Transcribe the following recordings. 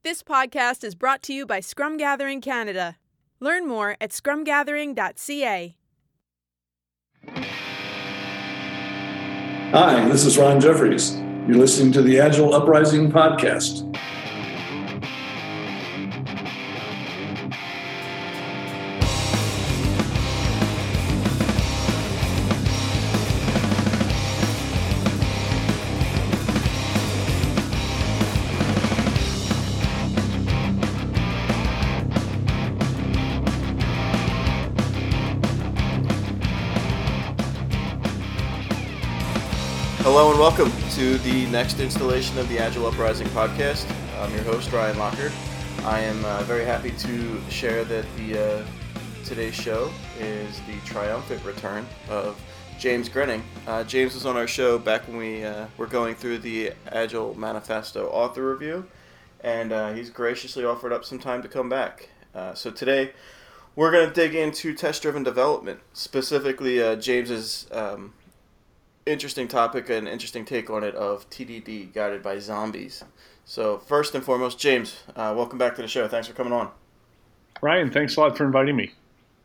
This podcast is brought to you by Scrum Gathering Canada. Learn more at scrumgathering.ca. Hi, this is Ron Jeffries. You're listening to the Agile Uprising podcast. Hello and welcome to the next installation of the Agile Uprising podcast. I'm your host, Ryan Lockard. I am very happy to share that today's show is the triumphant return of James Grenning. James was on our show back when we were going through the Agile Manifesto author review, and he's graciously offered up some time to come back. So today we're going to dig into test-driven development, specifically James's interesting topic and interesting take on it of TDD, guided by zombies. So first and foremost, James, welcome back to the show. Thanks for coming on. Ryan, thanks a lot for inviting me.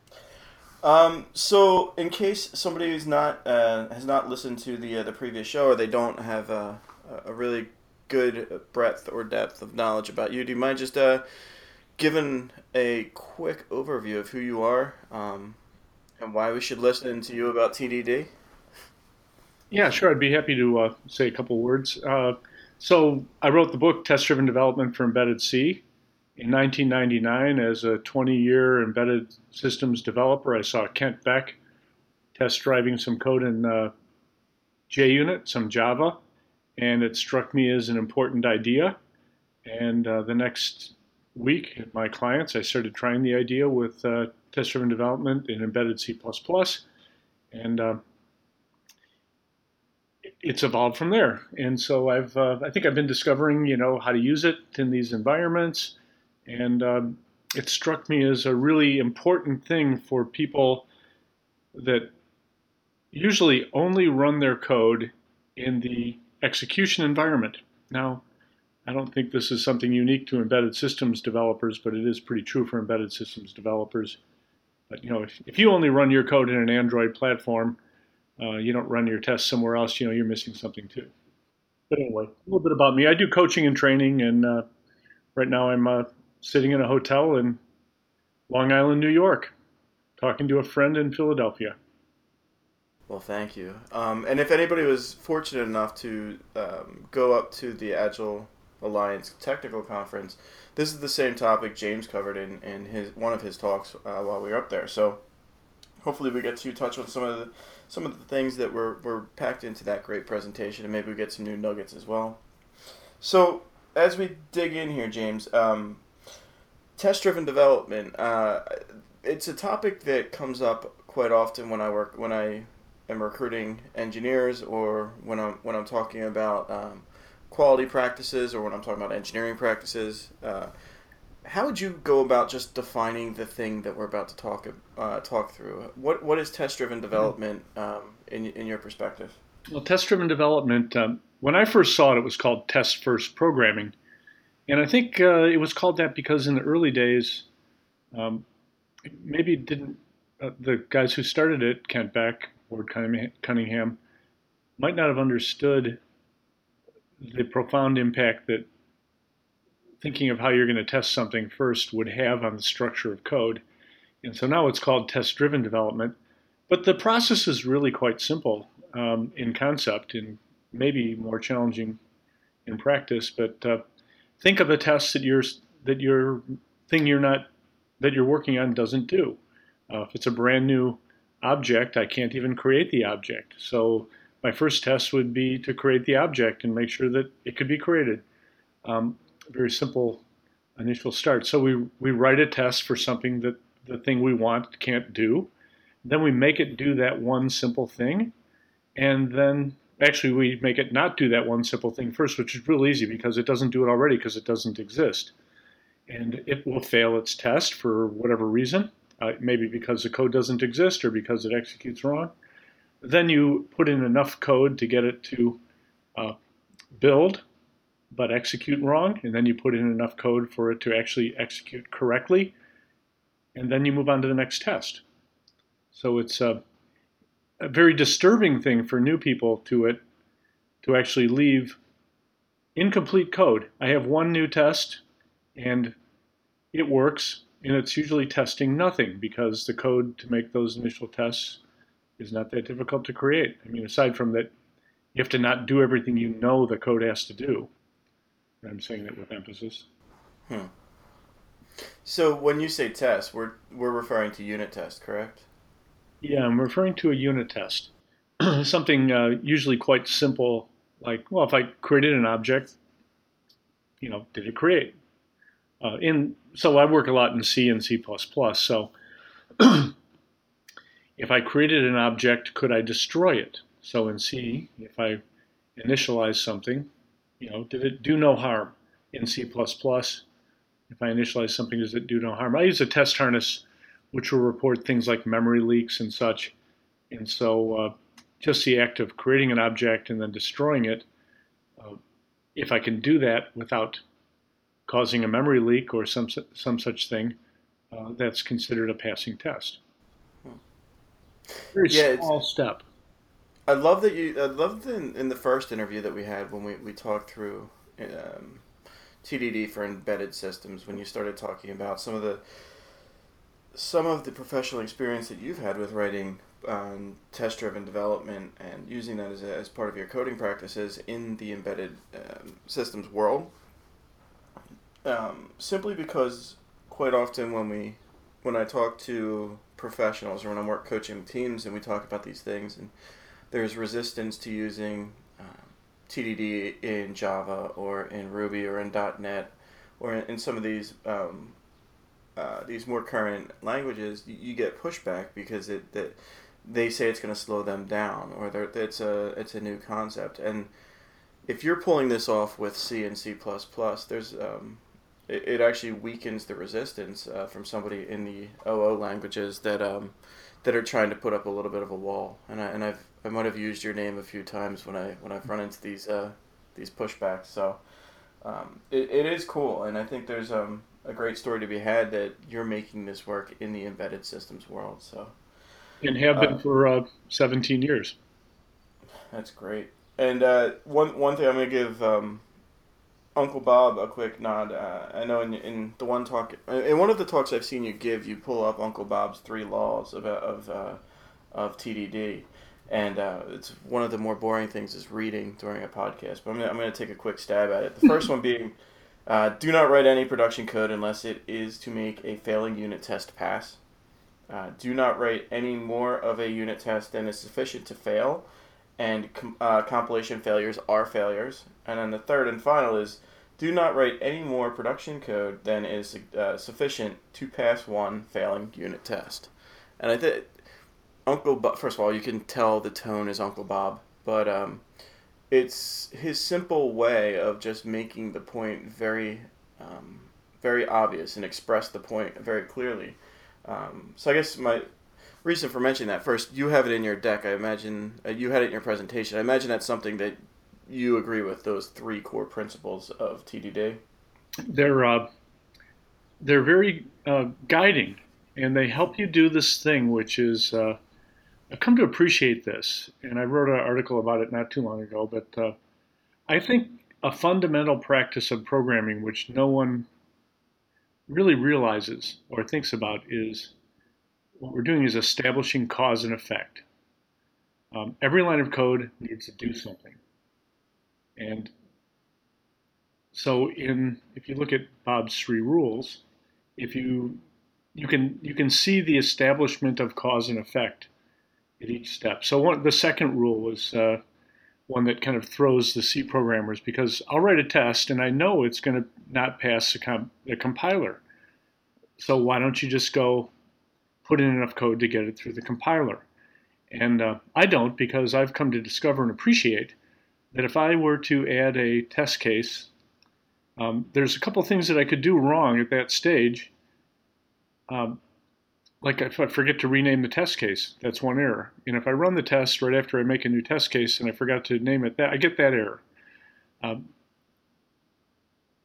So in case somebody who's not has not listened to the previous show, or they don't have a really good breadth or depth of knowledge about you, do you mind just giving a quick overview of who you are and why we should listen to you about TDD? Yeah, sure. I'd be happy to say a couple words. So I wrote the book Test-Driven Development for Embedded C. In 1999, as a 20-year embedded systems developer, I saw Kent Beck test driving some code in JUnit, some Java, and it struck me as an important idea. And the next week at my clients, I started trying the idea with test-driven development in embedded C++, and it's evolved from there. And so I think I've been discovering, how to use it in these environments. And it struck me as a really important thing for people that usually only run their code in the execution environment. Now, I don't think this is something unique to embedded systems developers, but it is pretty true for embedded systems developers. But, if you only run your code in an Android platform, you don't run your tests somewhere else, you're missing something too. But anyway, a little bit about me. I do coaching and training, and right now I'm sitting in a hotel in Long Island, New York, talking to a friend in Philadelphia. Well, thank you. And if anybody was fortunate enough to go up to the Agile Alliance Technical Conference, this is the same topic James covered in one of his talks while we were up there. So hopefully we get to touch on some of the things that were packed into that great presentation, and maybe we get some new nuggets as well. So as we dig in here, James, test-driven development, it's a topic that comes up quite often when I am recruiting engineers, or when I'm talking about quality practices, or when I'm talking about engineering practices. How would you go about just defining the thing that we're about to talk through? What is test-driven development in your perspective? Well, test-driven development, when I first saw it was called test-first programming. And I think it was called that because in the early days, maybe didn't the guys who started it, Kent Beck, Ward Cunningham, might not have understood the profound impact that thinking of how you're going to test something first would have on the structure of code. And so now it's called test-driven development. But the process is really quite simple in concept, and maybe more challenging in practice. But think of a test that you're working on doesn't do. If it's a brand new object, I can't even create the object. So my first test would be to create the object and make sure that it could be created. Very simple initial start. So we write a test for something that the thing we want can't do. Then we make it do that one simple thing. And then actually we make it not do that one simple thing first, which is real easy because it doesn't do it already because it doesn't exist. And it will fail its test for whatever reason, maybe because the code doesn't exist or because it executes wrong. Then you put in enough code to get it to build, but execute wrong, and then you put in enough code for it to actually execute correctly, and then you move on to the next test. So it's a very disturbing thing for new people to actually leave incomplete code. I have one new test, and it works, and it's usually testing nothing because the code to make those initial tests is not that difficult to create. I mean, aside from that, you have to not do everything you know the code has to do. I'm saying that with emphasis. So when you say test, we're referring to unit test, correct? Yeah, I'm referring to a unit test. Something usually quite simple, like, well, if I created an object, did it create? So I work a lot in C and C++. So if I created an object, could I destroy it? So in C, if I initialize something, did it do no harm? In C++, if I initialize something, does it do no harm? I use a test harness which will report things like memory leaks and such. And so just the act of creating an object and then destroying it, if I can do that without causing a memory leak or some such thing, that's considered a passing test. Very small step. I love in the first interview that we had when we talked through TDD for embedded systems, when you started talking about some of the professional experience that you've had with writing test-driven development and using that as part of your coding practices in the embedded systems world. Simply because quite often when I talk to professionals or when I'm coaching teams and we talk about these things, and there's resistance to using TDD in Java or in Ruby or in .NET or in some of these more current languages, you get pushback because that they say it's going to slow them down, or it's a new concept. And if you're pulling this off with C and C++, there's it actually weakens the resistance from somebody in the OO languages that are trying to put up a little bit of a wall. And I might have used your name a few times when I've run into these pushbacks. So it is cool, and I think there's a great story to be had that you're making this work in the embedded systems world. So and have been for 17 years. That's great. And one thing I'm going to give Uncle Bob a quick nod. I know in the one talk, in one of the talks I've seen you give, you pull up Uncle Bob's 3 laws of TDD, and it's one of the more boring things is reading during a podcast. But I'm going to take a quick stab at it. The first one being, do not write any production code unless it is to make a failing unit test pass. Do not write any more of a unit test than is sufficient to fail, and compilation failures are failures. And then the third and final is, do not write any more production code than is sufficient to pass one failing unit test. And I think Uncle Bob, first of all, you can tell the tone is Uncle Bob, but it's his simple way of just making the point very, very obvious and express the point very clearly. So I guess my reason for mentioning that, first, you have it in your deck. I imagine you had it in your presentation. I imagine that's something that you agree with, those 3 core principles of TDD. They're very guiding, and they help you do this thing, which is I've come to appreciate this, and I wrote an article about it not too long ago. But I think a fundamental practice of programming, which no one really realizes or thinks about, is what we're doing is establishing cause and effect. Every line of code needs to do something. And so if you look at Bob's 3 rules, if you can see the establishment of cause and effect at each step. So the second rule was one that kind of throws the C programmers, because I'll write a test and I know it's going to not pass the compiler. So why don't you just go put in enough code to get it through the compiler? And I don't, because I've come to discover and appreciate that if I were to add a test case, there's a couple things that I could do wrong at that stage. Like if I forget to rename the test case, that's one error. And if I run the test right after I make a new test case and I forgot to name it, I get that error.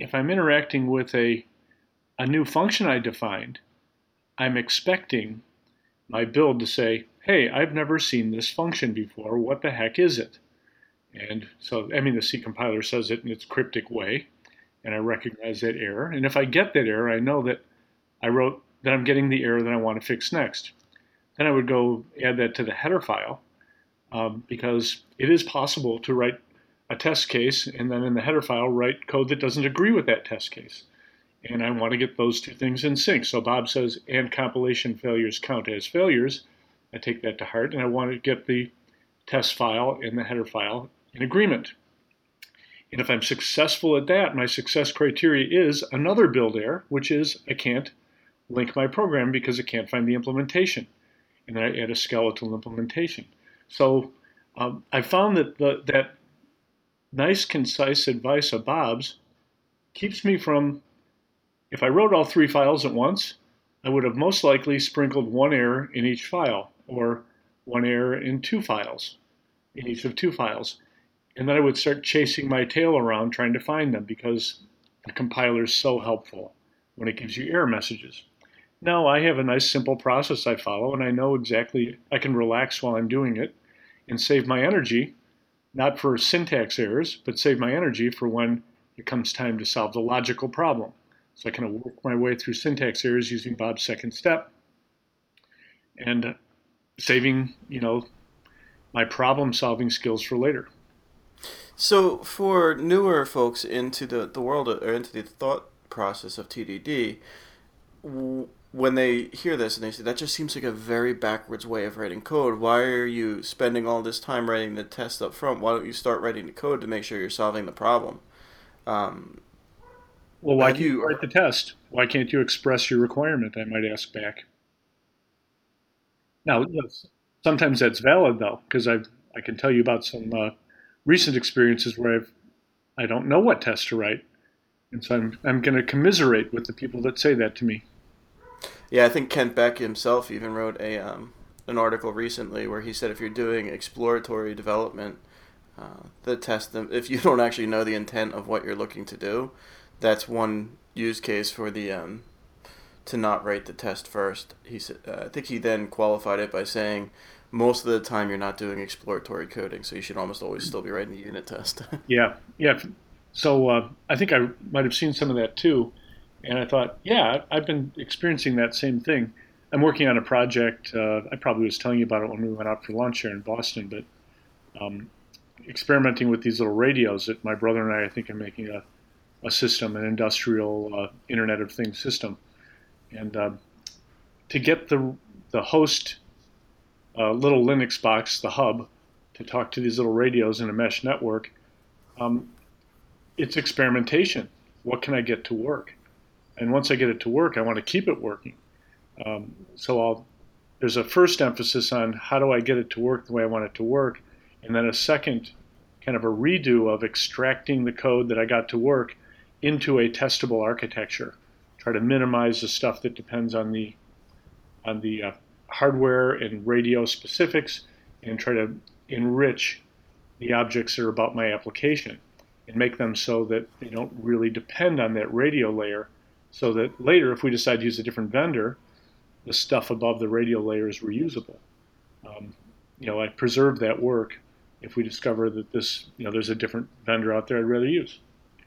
if I'm interacting with a new function I defined, I'm expecting my build to say, hey, I've never seen this function before. What the heck is it? And so, the C compiler says it in its cryptic way, and I recognize that error. And if I get that error, I know that I'm getting the error that I want to fix next. Then I would go add that to the header file, because it is possible to write a test case and then in the header file write code that doesn't agree with that test case. And I want to get those two things in sync. So Bob says, and compilation failures count as failures. I take that to heart, and I want to get the test file and the header file in agreement. And if I'm successful at that, my success criteria is another build error, which is I can't link my program because it can't find the implementation. And then I add a skeletal implementation. So I found that that nice, concise advice of Bob's keeps me from, if I wrote all three files at once, I would have most likely sprinkled one error in each file, or one error in two files, in each of two files. And then I would start chasing my tail around trying to find them, because the compiler is so helpful when it gives you error messages. Now I have a nice simple process I follow, and I know exactly, I can relax while I'm doing it and save my energy, not for syntax errors, but save my energy for when it comes time to solve the logical problem. So I kind of work my way through syntax errors using Bob's second step, and saving, my problem-solving skills for later. So for newer folks into the world, or into the thought process of TDD, when they hear this and they say, that just seems like a very backwards way of writing code. Why are you spending all this time writing the test up front? Why don't you start writing the code to make sure you're solving the problem? Well, why can't you write the test? Why can't you express your requirement, I might ask back. Now, yes, sometimes that's valid, though, because I can tell you about some recent experiences where I don't know what test to write. And so I'm going to commiserate with the people that say that to me. Yeah, I think Kent Beck himself even wrote an article recently where he said if you're doing exploratory development, the test, if you don't actually know the intent of what you're looking to do, that's one use case for the to not write the test first. He said, I think he then qualified it by saying, most of the time you're not doing exploratory coding, so you should almost always still be writing the unit test. Yeah. So I think I might have seen some of that too. And I thought, yeah, I've been experiencing that same thing. I'm working on a project, I probably was telling you about it when we went out for lunch here in Boston, but experimenting with these little radios that my brother and I think, are making a system, an industrial Internet of Things system. And to get the host little Linux box, the hub, to talk to these little radios in a mesh network, it's experimentation. What can I get to work? And once I get it to work, I want to keep it working. So there's a first emphasis on how do I get it to work the way I want it to work, and then a second kind of a redo of extracting the code that I got to work into a testable architecture. Try to minimize the stuff that depends on the hardware and radio specifics, and try to enrich the objects that are about my application and make them so that they don't really depend on that radio layer, so that later, if we decide to use a different vendor, the stuff above the radio layer is reusable. I preserve that work if we discover that there's a different vendor out there I'd rather use.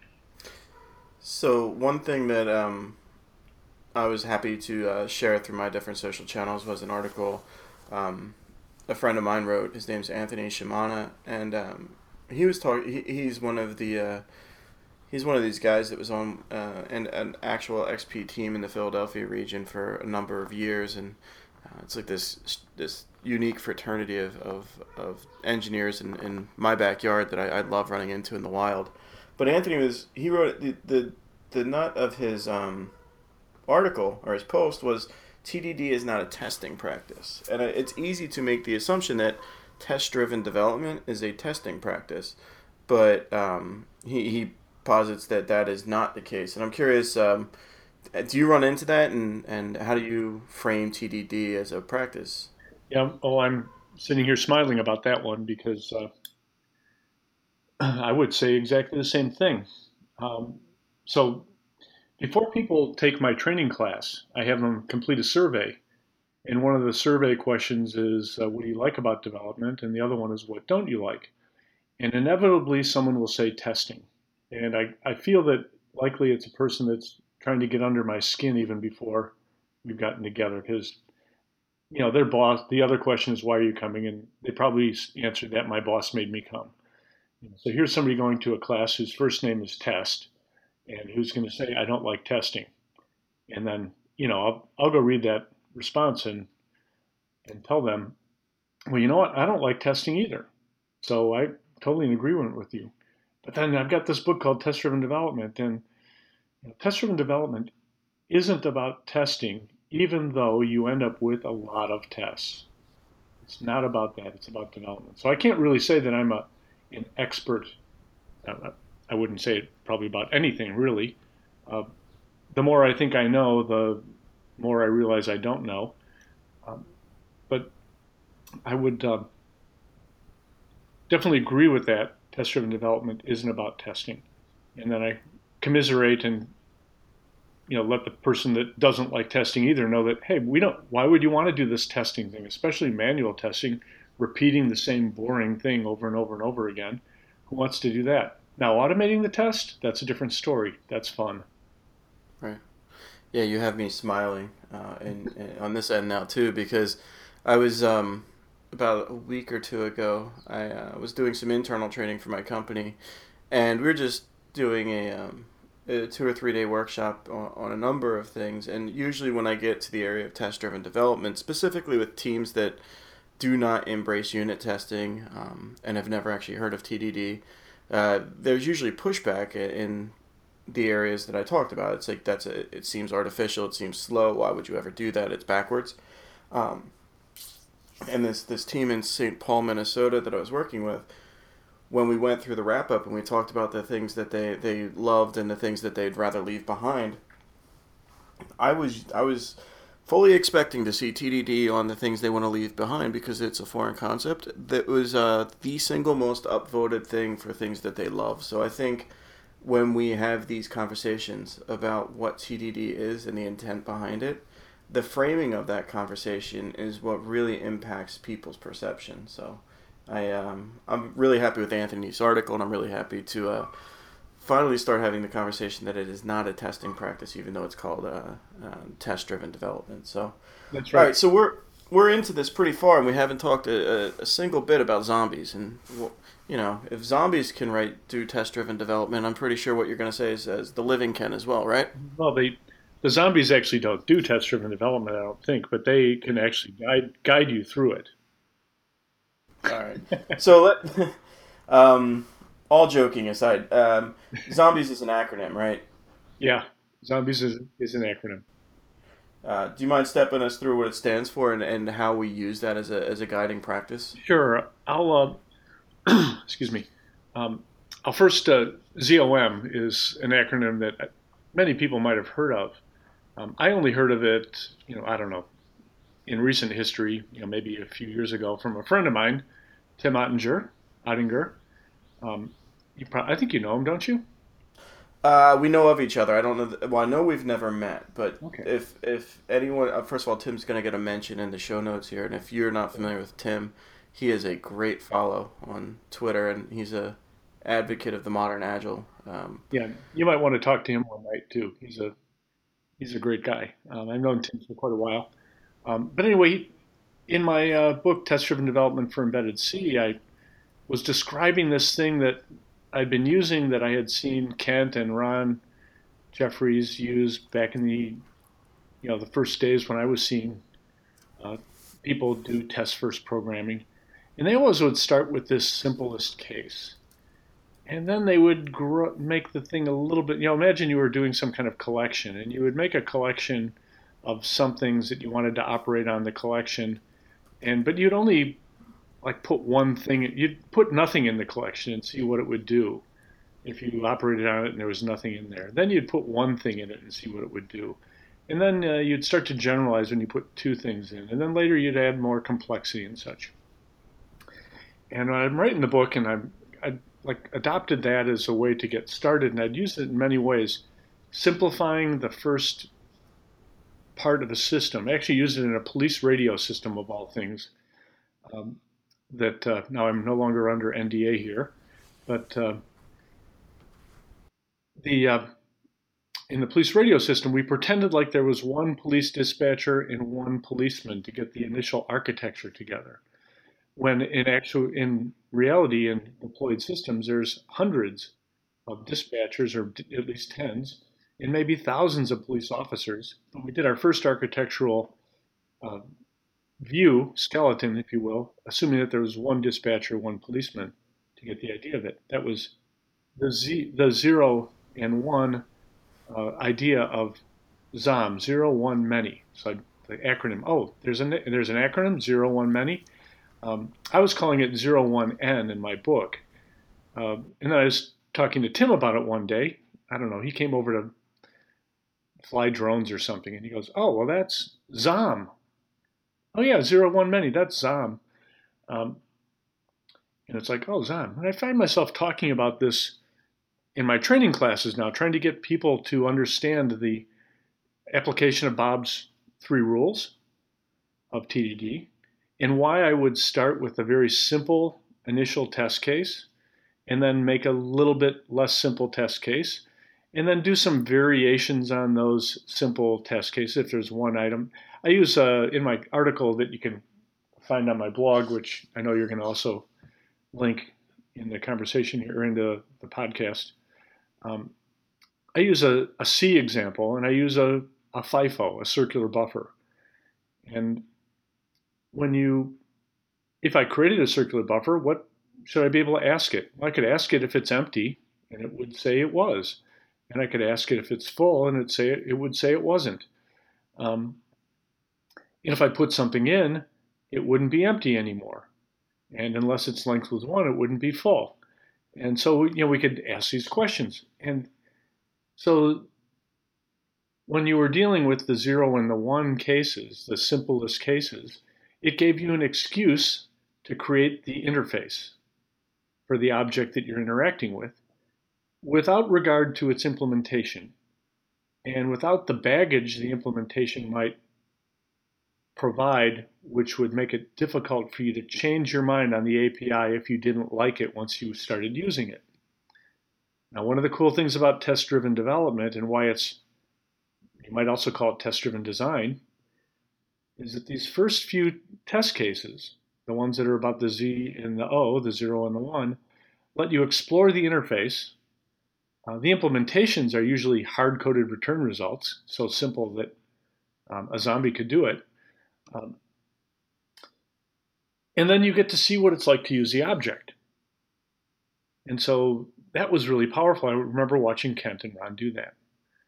So one thing that I was happy to share through my different social channels was an article a friend of mine wrote. His name's Anthony Shimana, and he was talking. He's one of the he's one of these guys that was on an actual XP team in the Philadelphia region for a number of years, and it's like this unique fraternity of engineers in my backyard that I love running into in the wild. But Anthony he wrote the nut of his article or his post was TDD is not a testing practice, and it's easy to make the assumption that test-driven development is a testing practice, but he posits that is not the case. And I'm curious, do you run into that, and how do you frame TDD as a practice? Yeah, I'm sitting here smiling about that one because I would say exactly the same thing. So before people take my training class, I have them complete a survey. And one of the survey questions is, what do you like about development? And the other one is, what don't you like? And inevitably, someone will say testing. And I feel that likely it's a person that's trying to get under my skin even before we've gotten together because, their boss, the other question is, why are you coming? And they probably answered that my boss made me come. So here's somebody going to a class whose first name is test and who's going to say, I don't like testing. And then, I'll go read that response and tell them, well, you know what? I don't like testing either. So I totally in agreement with you. But then I've got this book called Test-Driven Development, and test-driven development isn't about testing, even though you end up with a lot of tests. It's not about that. It's about development. So I can't really say that I'm an expert. I wouldn't say it probably about anything, really. The more I think I know, the more I realize I don't know. But I would definitely agree with that. Test-driven development isn't about testing. And then I commiserate and let the person that doesn't like testing either know that, hey, why would you want to do this testing thing, especially manual testing, repeating the same boring thing over and over and over again? Who wants to do that? Now, automating the test, that's a different story. That's fun. Right. Yeah, you have me smiling and on this end now too, because I was about a week or two ago, I was doing some internal training for my company, and we were just doing a 2 or 3 day workshop on a number of things. And usually when I get to the area of test-driven development, specifically with teams that do not embrace unit testing and have never actually heard of TDD, there's usually pushback in the areas that I talked about. It's like it seems artificial, it seems slow. Why would you ever do that? It's backwards. And this team in St. Paul, Minnesota that I was working with, when we went through the wrap up and we talked about the things that they loved and the things that they'd rather leave behind, I was fully expecting to see TDD on the things they want to leave behind because it's a foreign concept. That was the single most upvoted thing for things that they love. So I think when we have these conversations about what TDD is and the intent behind it, the framing of that conversation is what really impacts people's perception. So I'm really happy with Anthony's article, and I'm really happy to finally start having the conversation that it is not a testing practice, even though it's called test-driven development. So that's right. All right, so we're into this pretty far, and we haven't talked a single bit about zombies. And if zombies can do test-driven development, I'm pretty sure what you're going to say is the living can as well, right? Well, the zombies actually don't do test-driven development, I don't think, but they can actually guide you through it. All right. So all joking aside, zombies is an acronym, right? Yeah, zombies is an acronym. Do you mind stepping us through what it stands for and how we use that as a guiding practice? Sure. I'll excuse me. I'll first ZOM is an acronym that many people might have heard of. I only heard of it, I don't know, in recent history, maybe a few years ago from a friend of mine, Tim Ottinger. I think you know him, don't you? We know of each other. I don't know. Well, I know we've never met, but okay. If anyone, first of all, Tim's going to get a mention in the show notes here, and if you're not familiar with Tim, he is a great follow on Twitter, and he's a advocate of the modern Agile. Yeah, you might want to talk to him one night too. He's a great guy. I've known Tim for quite a while. But anyway, in my book, Test-Driven Development for Embedded C, I was describing this thing that I'd been using that I had seen Kent and Ron Jeffries use back in the first days when I was seeing people do test-first programming. And they always would start with this simplest case. And then they would make the thing a little bit, imagine you were doing some kind of collection, and you would make a collection of some things that you wanted to operate on the collection, but you'd only put one thing, you'd put nothing in the collection and see what it would do if you operated on it and there was nothing in there. Then you'd put one thing in it and see what it would do. And then you'd start to generalize when you put two things in. And then later you'd add more complexity and such. And I'm writing the book, and I adopted that as a way to get started, and I'd use it in many ways. simplifying the first part of the system. I actually used it in a police radio system of all things. That now I'm no longer under NDA here, but in the police radio system, we pretended like there was one police dispatcher and one policeman to get the initial architecture together. When in reality, in deployed systems, there's hundreds of dispatchers, or at least tens, and maybe thousands of police officers. When we did our first architectural view, skeleton, if you will, assuming that there was one dispatcher, one policeman, to get the idea of it. That was the 0 and 1 idea of ZOM, 0, 1, many. So the acronym, there's an acronym, 0, 1, many. I was calling it 01N in my book. And then I was talking to Tim about it one day. I don't know, he came over to fly drones or something, and he goes, oh, well, that's ZOM. Oh, yeah, 0, 1, many, that's ZOM. And it's like, oh, ZOM. And I find myself talking about this in my training classes now, trying to get people to understand the application of Bob's 3 rules of TDD, and why I would start with a very simple initial test case, and then make a little bit less simple test case, and then do some variations on those simple test cases if there's one item. I use, in my article that you can find on my blog, which I know you're going to also link in the conversation here, or in the podcast, I use a C example, and I use a FIFO, a circular buffer. And if I created a circular buffer, what should I be able to ask it? Well, I could ask it if it's empty, and it would say it was. And I could ask it if it's full, and it would say it wasn't. And if I put something in, it wouldn't be empty anymore. And unless it's length was 1, it wouldn't be full. And so, we could ask these questions. And so when you were dealing with the 0 and the 1 cases, the simplest cases, it gave you an excuse to create the interface for the object that you're interacting with, without regard to its implementation, and without the baggage the implementation might provide, which would make it difficult for you to change your mind on the API if you didn't like it once you started using it. Now, one of the cool things about test-driven development, and why you might also call it test-driven design, is that these first few test cases, the ones that are about the Z and the O, the 0 and the 1, let you explore the interface. The implementations are usually hard-coded return results, so simple that a zombie could do it. And then you get to see what it's like to use the object. And so that was really powerful. I remember watching Kent and Ron do that.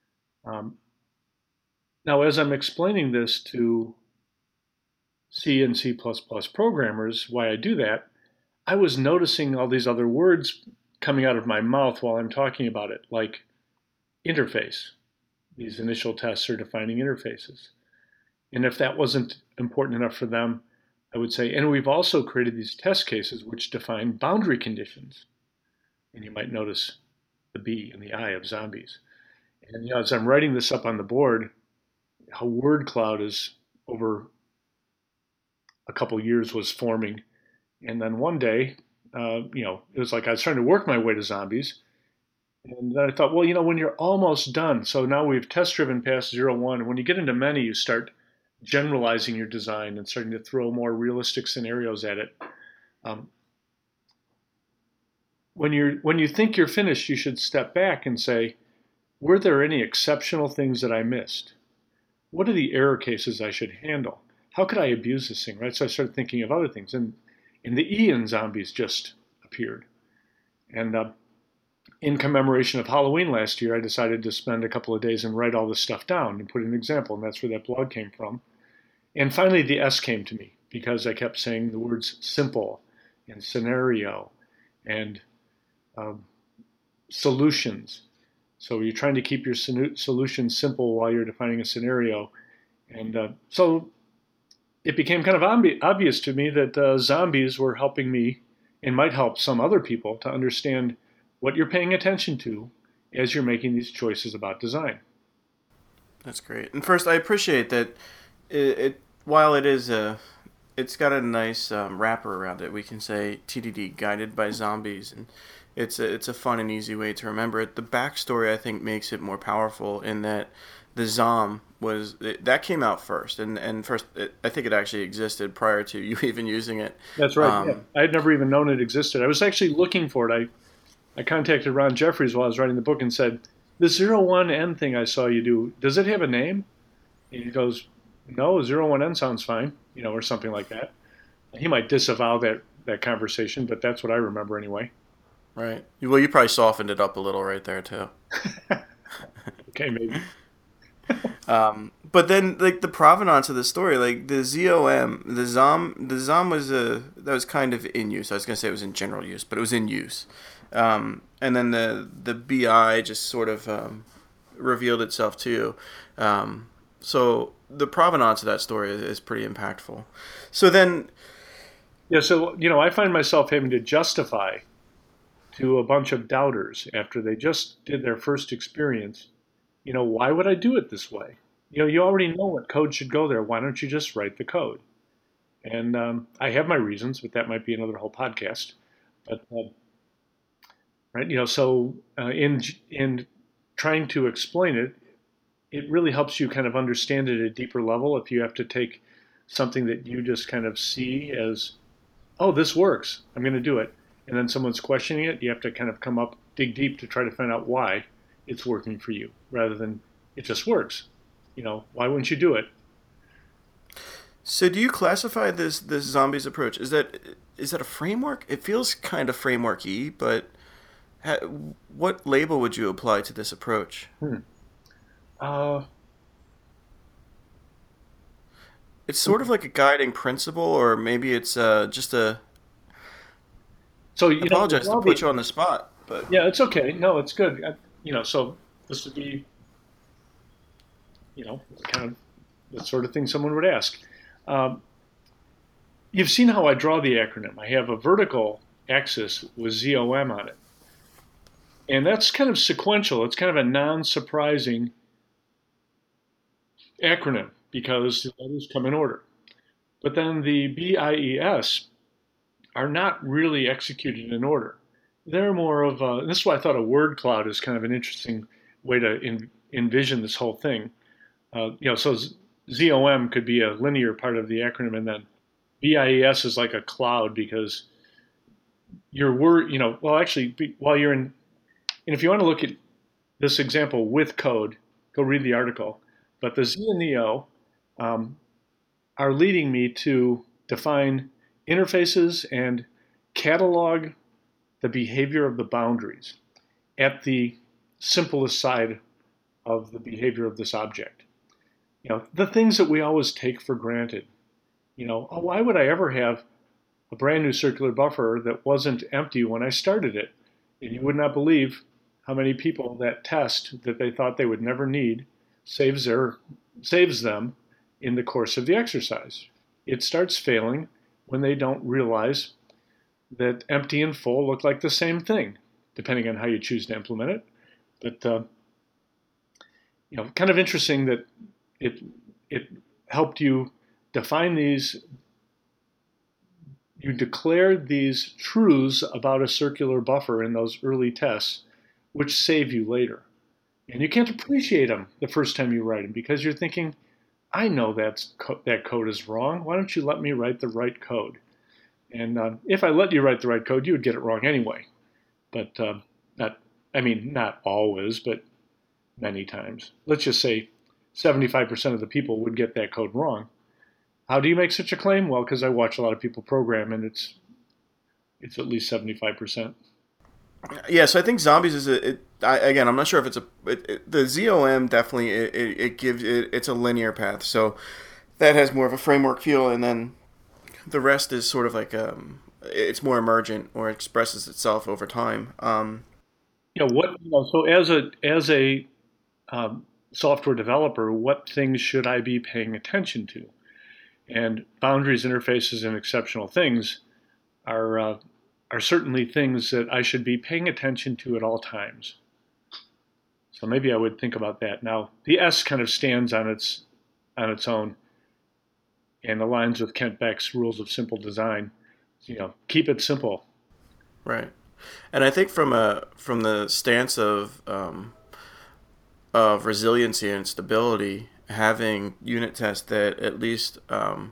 Now, as I'm explaining this to C and C++ programmers, why I do that, I was noticing all these other words coming out of my mouth while I'm talking about it, like interface. These initial tests are defining interfaces. And if that wasn't important enough for them, I would say, and we've also created these test cases which define boundary conditions. And you might notice the B and the I of zombies. And as I'm writing this up on the board, how word cloud is over a couple years was forming. And then one day, it was like I was trying to work my way to zombies. And then I thought, well, when you're almost done, so now we've test-driven past 0-1, and when you get into many, you start generalizing your design and starting to throw more realistic scenarios at it. When you think you're finished, you should step back and say, were there any exceptional things that I missed? What are the error cases I should handle? How could I abuse this thing, right? So I started thinking of other things, and the E in zombies just appeared. And in commemoration of Halloween last year, I decided to spend a couple of days and write all this stuff down and put an example, and that's where that blog came from. And finally, the S came to me because I kept saying the words simple and scenario and solutions. So you're trying to keep your solution simple while you're defining a scenario. And so it became kind of obvious to me that zombies were helping me and might help some other people to understand what you're paying attention to as you're making these choices about design. That's great. And first, I appreciate that it while it is it's got a nice wrapper around it. We can say TDD, Guided by Zombies, and it's a fun and easy way to remember it. The backstory, I think, makes it more powerful in that the Zom that came out first, and first I think it actually existed prior to you even using it. That's right. Yeah. I had never even known it existed. I was actually looking for it. I contacted Ron Jeffries while I was writing the book and said, the 01N thing I saw you do, does it have a name? And he goes, no, 01N sounds fine, or something like that. He might disavow that conversation, but that's what I remember anyway. Right. Well, you probably softened it up a little right there too. Okay, maybe. But then, like, the provenance of the story, like the ZOM, the Zom was that was kind of in use. I was gonna say it was in general use, but it was in use. And then the BI just sort of revealed itself too. So the provenance of that story is pretty impactful. So then, yeah. So I find myself having to justify to a bunch of doubters after they just did their first experience. Why would I do it this way? You already know what code should go there. Why don't you just write the code? And I have my reasons, but that might be another whole podcast. But right, so in trying to explain it, it really helps you kind of understand it at a deeper level. If you have to take something that you just kind of see as, oh, this works, I'm going to do it, and then someone's questioning it, you have to kind of dig deep to try to find out why it's working for you, rather than it just works. Why wouldn't you do it? So do you classify this zombies approach? Is that a framework? It feels kind of framework-y, but what label would you apply to this approach? It's sort of like a guiding principle, or maybe it's just a... So I apologize to put you on the spot, but... Yeah, it's okay. No, it's good. So this would be, kind of the sort of thing someone would ask. You've seen how I draw the acronym. I have a vertical axis with ZOM on it. And that's kind of sequential. It's kind of a non-surprising acronym because the letters come in order. But then the BIES are not really executed in order. They're more of this is why I thought a word cloud is kind of an interesting way to envision this whole thing. So ZOM could be a linear part of the acronym, and then BIES is like a cloud because your word, actually, while you're in, and if you want to look at this example with code, go read the article. But the Z and the O are leading me to define interfaces and catalog the behavior of the boundaries at the simplest side of the behavior of this object. The things that we always take for granted. Why would I ever have a brand new circular buffer that wasn't empty when I started it? And you would not believe how many people that test that they thought they would never need saves them in the course of the exercise. It starts failing when they don't realize that empty and full look like the same thing, depending on how you choose to implement it. But kind of interesting that it helped you define these. You declared these truths about a circular buffer in those early tests, which save you later. And you can't appreciate them the first time you write them because you're thinking, I know that code is wrong. Why don't you let me write the right code? And if I let you write the right code, you would get it wrong anyway. But not always, but many times. Let's just say 75% of the people would get that code wrong. How do you make such a claim? Well, because I watch a lot of people program, and it's at least 75%. Yeah, so I think zombies is again, I'm not sure if it's the ZOM definitely it gives it's a linear path, so that has more of a framework feel, and then the rest is sort of like it's more emergent or expresses itself over time. So as a software developer, what things should I be paying attention to? And boundaries, interfaces, and exceptional things are certainly things that I should be paying attention to at all times. So maybe I would think about that. Now, the S kind of stands on its own and aligns with Kent Beck's rules of simple design. Keep it simple. Right. And I think from the stance of resiliency and stability, having unit tests that at least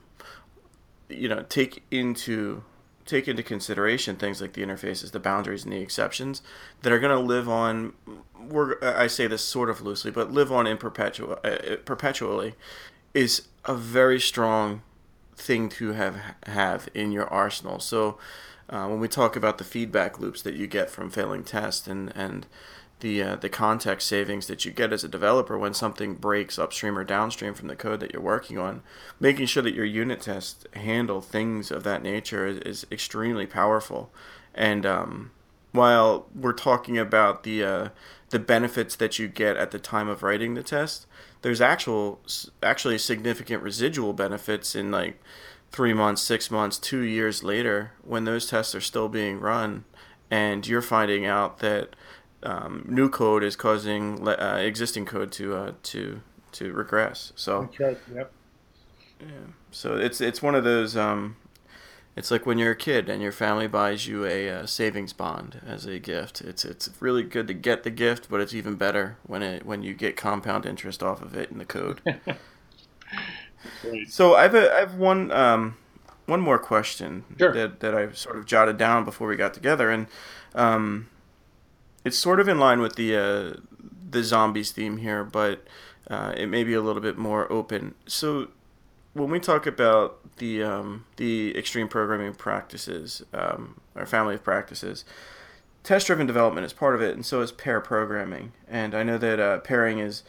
take into consideration things like the interfaces, the boundaries, and the exceptions that are going to live on. I say this sort of loosely, but live on perpetually, is a very strong thing to have in your arsenal. So when we talk about the feedback loops that you get from failing tests and the context savings that you get as a developer when something breaks upstream or downstream from the code that you're working on, making sure that your unit tests handle things of that nature is extremely powerful. And while we're talking about the benefits that you get at the time of writing the test, there's actually significant residual benefits in like 3 months, 6 months, 2 years later when those tests are still being run, and you're finding out that new code is causing existing code to regress. So that's right. Yep. yeah. So it's one of those. It's like when you're a kid and your family buys you a savings bond as a gift. It's really good to get the gift, but it's even better when you get compound interest off of it in the code. Right. So I have one more question. Sure. that I sort of jotted down before we got together, and it's sort of in line with the zombies theme here, but it may be a little bit more open. So when we talk about the extreme programming practices, or family of practices, test-driven development is part of it, and so is pair programming. And I know that pairing is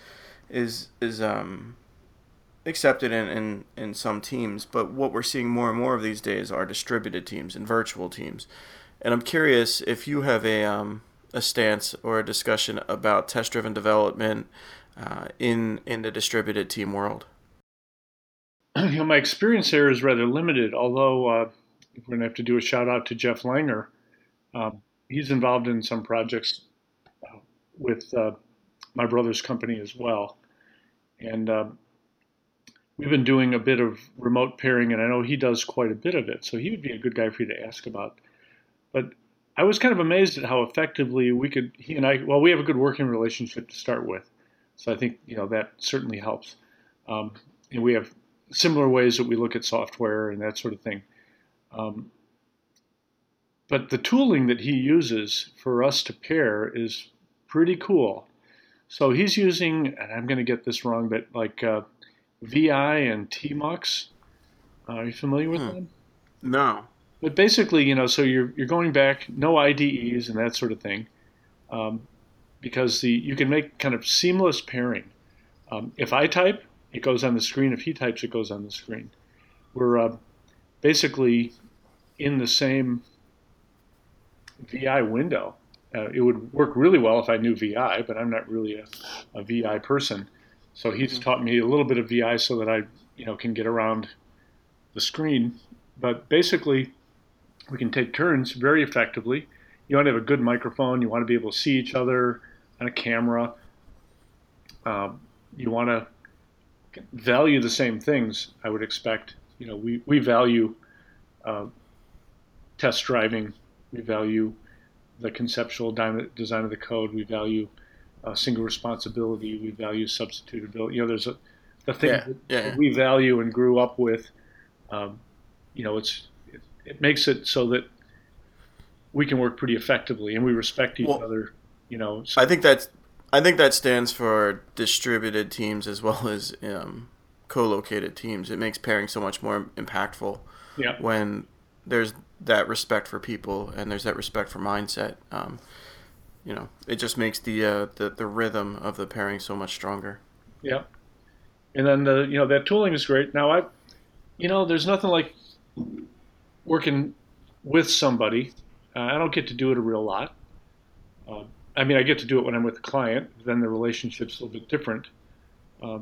accepted in some teams, but what we're seeing more and more of these days are distributed teams and virtual teams. And I'm curious if you have a stance or a discussion about test-driven development in the distributed team world. My experience there is rather limited, although we're going to have to do a shout out to Jeff Langer. He's involved in some projects with my brother's company as well. And we've been doing a bit of remote pairing, and I know he does quite a bit of it, so he would be a good guy for you to ask about. But I was kind of amazed at how effectively he and I, we have a good working relationship to start with. So I think, that certainly helps. And we have similar ways that we look at software and that sort of thing. But the tooling that he uses for us to pair is pretty cool. So he's using, and I'm going to get this wrong, but like VI and TMUX. Are you familiar with them? No. But basically, so you're going back, no IDEs and that sort of thing, because you can make kind of seamless pairing. If I type, it goes on the screen. If he types, it goes on the screen. We're basically in the same VI window. It would work really well if I knew VI, but I'm not really a VI person. So he's taught me a little bit of VI so that I, can get around the screen. But basically, we can take turns very effectively. You want to have a good microphone. You want to be able to see each other on a camera. You want to value the same things, I would expect. We value test driving. We value the conceptual design of the code. We value single responsibility. We value substitutability. There's the thing that we value and grew up with. It makes it so that we can work pretty effectively and we respect each other. So. I think that stands for distributed teams as well as co-located teams. It makes pairing so much more impactful when there's that respect for people and there's that respect for mindset. It just makes the rhythm of the pairing so much stronger. Yeah, and then that tooling is great. Now there's nothing like working with somebody. I don't get to do it a real lot. I get to do it when I'm with a client. Then the relationship's a little bit different. But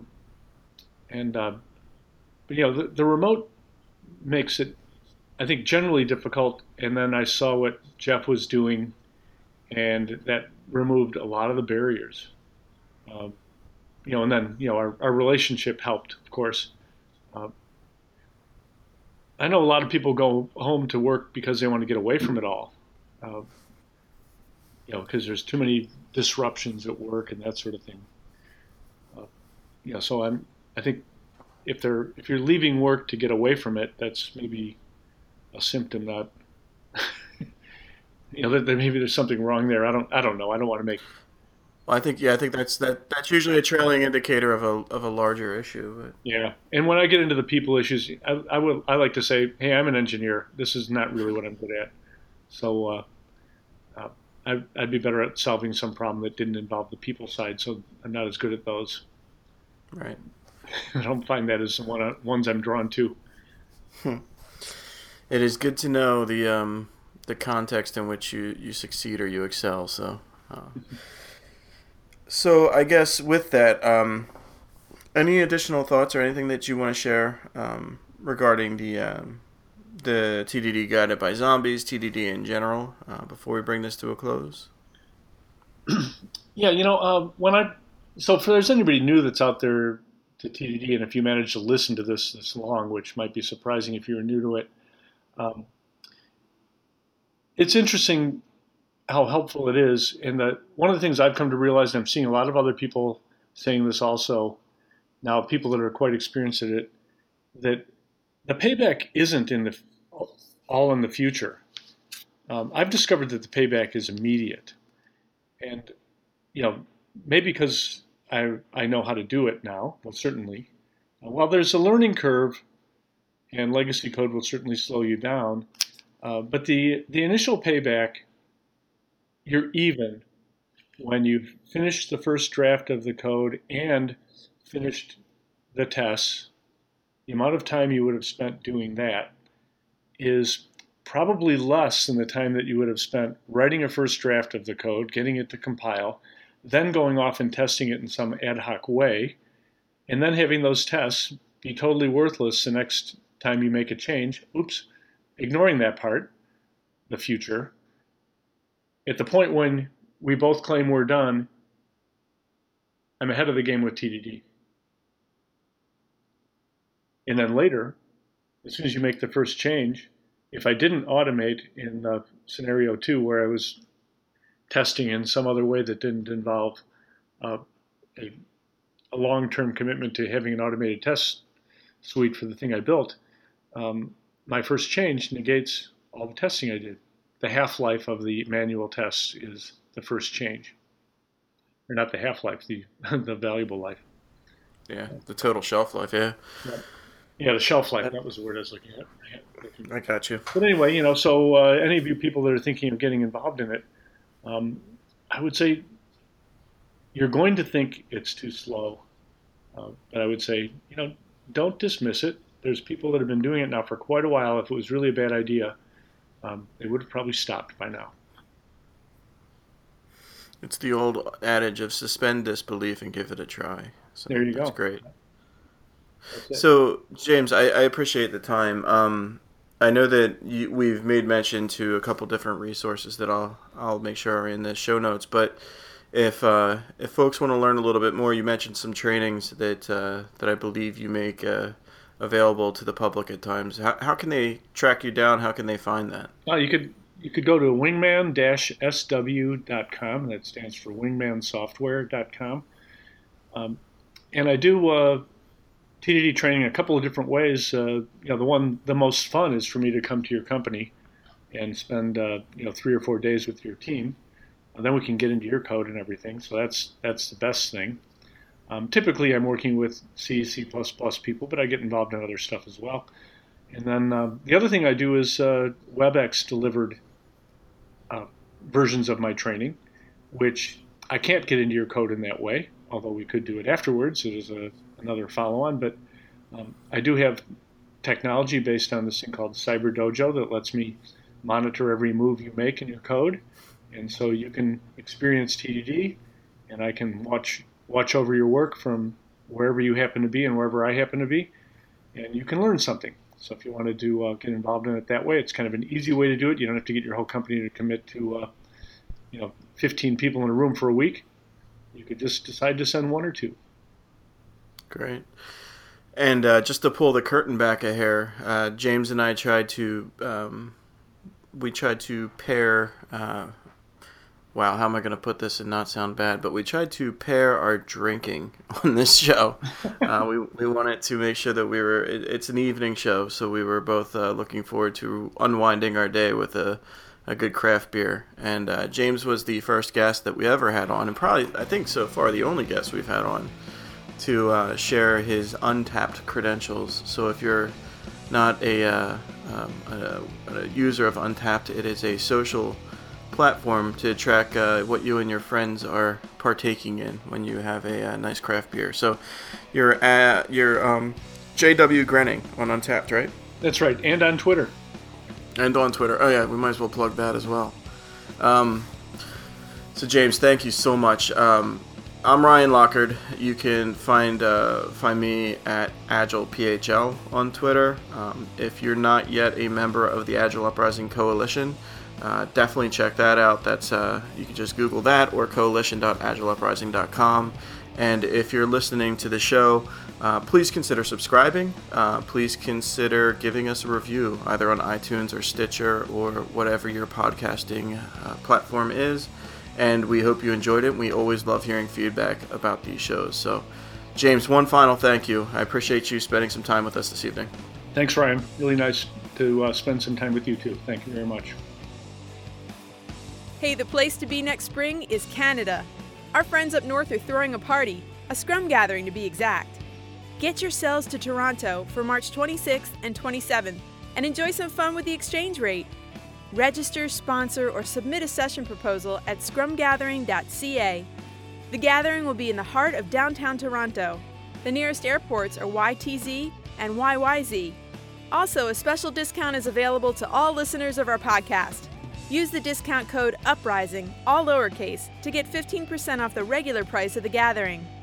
the remote makes it, I think, generally difficult. And then I saw what Jeff was doing, and that removed a lot of the barriers. Um, and then our relationship helped, of course. Uh, I know a lot of people go home to work because they want to get away from it all. Uh, because there's too many disruptions at work and that sort of thing. Uh, so I think if you're leaving work to get away from it, that's maybe a symptom that that maybe there's something wrong there. I don't know. I don't want to make. Well, I think that's usually a trailing indicator of a larger issue. Yeah, and when I get into the people issues, I like to say, hey, I'm an engineer. This is not really what I'm good at. So uh, I'd be better at solving some problem that didn't involve the people side. So I'm not as good at those. But right. I don't find that as ones I'm drawn to. It is good to know the context in which you succeed or you excel. So I guess with that, any additional thoughts or anything that you want to share regarding the TDD Guided by Zombies, TDD in general, before we bring this to a close? Yeah, so if there's anybody new that's out there to TDD, and if you manage to listen to this long, which might be surprising if you're new to it, it's interesting how helpful it is. And that one of the things I've come to realize, and I'm seeing a lot of other people saying this also now, people that are quite experienced at it, that the payback isn't all in the future. I've discovered that the payback is immediate, and maybe because I know how to do it now. Well, certainly, while there's a learning curve, and legacy code will certainly slow you down, but the initial payback, you're even when you've finished the first draft of the code and finished the tests. The amount of time you would have spent doing that is probably less than the time that you would have spent writing a first draft of the code, getting it to compile, then going off and testing it in some ad hoc way, and then having those tests be totally worthless the next time you make a change. Oops, ignoring that part, the future. At the point when we both claim we're done, I'm ahead of the game with TDD. And then later, as soon as you make the first change, if I didn't automate in scenario 2 where I was testing in some other way that didn't involve a long-term commitment to having an automated test suite for the thing I built, my first change negates all the testing I did. The half-life of the manual tests is the first change. Or not the half-life, the valuable life. Yeah, the total shelf life, yeah. Yeah, the shelf life, that was the word I was looking at. I got you. But anyway, so any of you people that are thinking of getting involved in it, I would say you're going to think it's too slow. But I would say, don't dismiss it. There's people that have been doing it now for quite a while. If it was really a bad idea, they would have probably stopped by now. It's the old adage of suspend disbelief and give it a try. So there you go. That's great. So, James, I appreciate the time. I know that we've made mention to a couple different resources that I'll make sure are in the show notes. But if folks want to learn a little bit more, you mentioned some trainings that I believe you make available to the public at times. How can they track you down? How can they find that? You could go to wingman-sw.com. That stands for wingmansoftware.com. And I do TDD training a couple of different ways. The most fun is for me to come to your company and spend 3 or 4 days with your team. And then we can get into your code and everything. So that's the best thing. Typically, I'm working with C, C++ people, but I get involved in other stuff as well. And then the other thing I do is WebEx delivered versions of my training, which I can't get into your code in that way, although we could do it afterwards. It is another follow-on, but I do have technology based on this thing called Cyber Dojo that lets me monitor every move you make in your code. And so you can experience TDD, and I can watch over your work from wherever you happen to be and wherever I happen to be, and you can learn something. So if you want to get involved in it that way, it's kind of an easy way to do it. You don't have to get your whole company to commit to 15 people in a room for a week. You could just decide to send one or two. Great. And just to pull the curtain back a hair, James and I tried to pair. Wow, how am I going to put this and not sound bad? But we tried to pair our drinking on this show. We wanted to make sure that it's an evening show, so we were both looking forward to unwinding our day with a good craft beer. And James was the first guest that we ever had on, and probably, I think so far, the only guest we've had on to share his Untappd credentials. So if you're not a user of Untappd, it is a social platform to track what you and your friends are partaking in when you have a nice craft beer. So you're JW Grenning on Untappd, right? That's right, and on Twitter. And on Twitter. Oh yeah, we might as well plug that as well. So James, thank you so much. I'm Ryan Lockard. You can find me at AgilePHL on Twitter. If you're not yet a member of the Agile Uprising Coalition, definitely check that out. That's you can just Google that or coalition.agileuprising.com. And if you're listening to the show, please consider subscribing. Please consider giving us a review either on iTunes or Stitcher or whatever your podcasting platform is. And we hope you enjoyed it. We always love hearing feedback about these shows. So, James, one final thank you. I appreciate you spending some time with us this evening. Thanks, Ryan. Really nice to spend some time with you, too. Thank you very much. Hey, the place to be next spring is Canada. Our friends up north are throwing a party, a Scrum gathering to be exact. Get yourselves to Toronto for March 26th and 27th and enjoy some fun with the exchange rate. Register, sponsor, or submit a session proposal at scrumgathering.ca. The gathering will be in the heart of downtown Toronto. The nearest airports are YTZ and YYZ. Also, a special discount is available to all listeners of our podcast. Use the discount code UPRISING, all lowercase, to get 15% off the regular price of the gathering.